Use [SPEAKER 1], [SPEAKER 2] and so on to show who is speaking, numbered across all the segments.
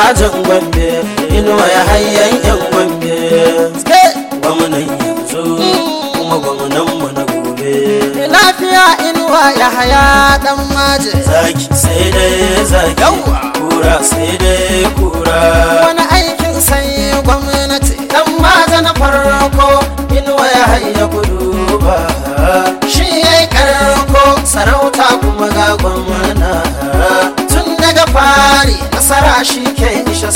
[SPEAKER 1] majan Gombe Inuwa ya hayyan yan Gombe gwamnan yanzu kuma gwamnan mu na gobe
[SPEAKER 2] lafiya Inuwa ya haya dan maje
[SPEAKER 1] zaki sai dai zaki kura sai dai kura
[SPEAKER 2] wani aikin sai gwamnati dan maje na farko Inuwa ya hayya kudu ba shi yayi karko sarauta kuma ga gwamna tun daga fari nasara shi ke isha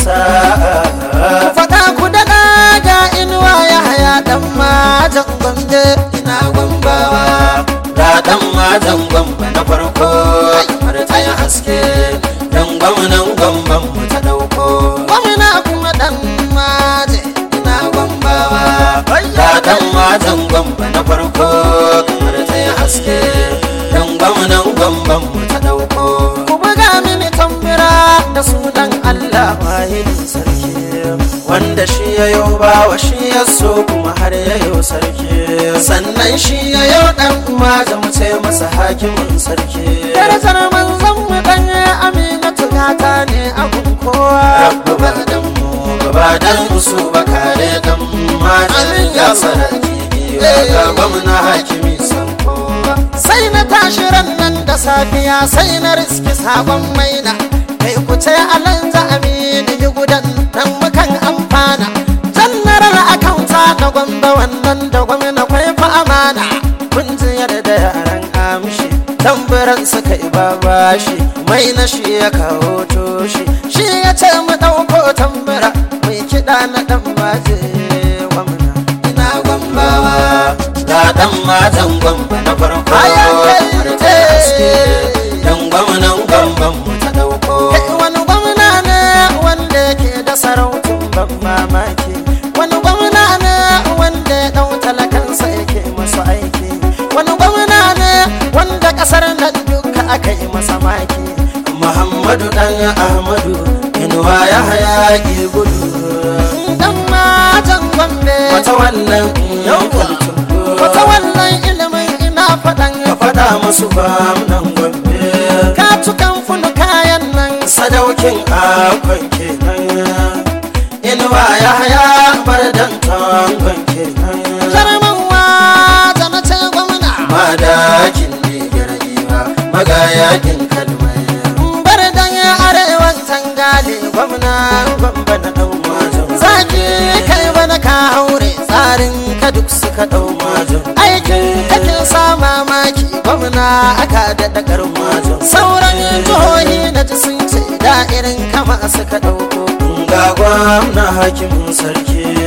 [SPEAKER 2] sa'a fada ku daga ga Inuwa ya haya dan majan Gombe ina Gombawa
[SPEAKER 1] da dan majan Gombe na farko har ta yi haske dan gwamnan Gomben mu ta dauko
[SPEAKER 2] gwamna kuma dan maje ina Gombawa
[SPEAKER 1] da dan majan Gombe na farko har ta yi haske dan gwamnan Gomben mu ta dauko
[SPEAKER 2] ku buga mini tambira da sunan Allah wahidin sarki
[SPEAKER 1] wanda shi ya yo bawa shi ya so kuma har ya yo sarki
[SPEAKER 2] sannan shi ya yo dan maje mu ce masa hakimin sarki darajar manzon mu dan Aminatu gata ne abun kowa
[SPEAKER 1] rabbu badan mu gabadan su bakare dan maje ya sarki ga gwamna hakimi san kowa
[SPEAKER 2] sai na tashi ran nan da safiya sai na riski sabon maina kai ku ce alanja Aminu yi gudan nan mukan amfana jannaral akauta na Gombe wannan da gwamna kwai fa amana kun ji yadda yaran amshi tambaran suka yi babashi mai na shi ya kawo toshi shi ya ce mu dauko tambara mai kiɗa na dan maje gwamna ina Gombawa
[SPEAKER 1] da dan majan Gombe na farko har ta haske dan gwamnan Gomben mu ta dauko
[SPEAKER 2] wani gwamna ne wanda yake da sarautun ban mamaki wani gwamna ne wanda ya dau talakansa yake masu aiki wani gwamna ne wanda kasar nan duka aka yi masa maki
[SPEAKER 1] Muhammadu dan Ahmadu Inuwa ya hayaki gudu
[SPEAKER 2] dan majan Gombe
[SPEAKER 1] wata wannan
[SPEAKER 2] wata wannan ilimin ina faɗan
[SPEAKER 1] ka faɗa musu gwamnan Gombe
[SPEAKER 2] ka tukan funu kayan nan
[SPEAKER 1] sadaukin akon kenan Inuwa ya haya bardan tangon kenan
[SPEAKER 2] jarman waza na ce gwamna
[SPEAKER 1] madakin digar giwa magayakin kalmai
[SPEAKER 2] bardan arewan tangale gwamna Gombe na dau
[SPEAKER 1] majan
[SPEAKER 2] zaki kai bana ka haure tsarin ka duk suka dau
[SPEAKER 1] majan
[SPEAKER 2] aikin kake sa mamaki gwamna aka da dakar
[SPEAKER 1] majan
[SPEAKER 2] sauran jihohi na ji sun ce da irin kama suka dauko
[SPEAKER 1] ga gwamna hakimin sarki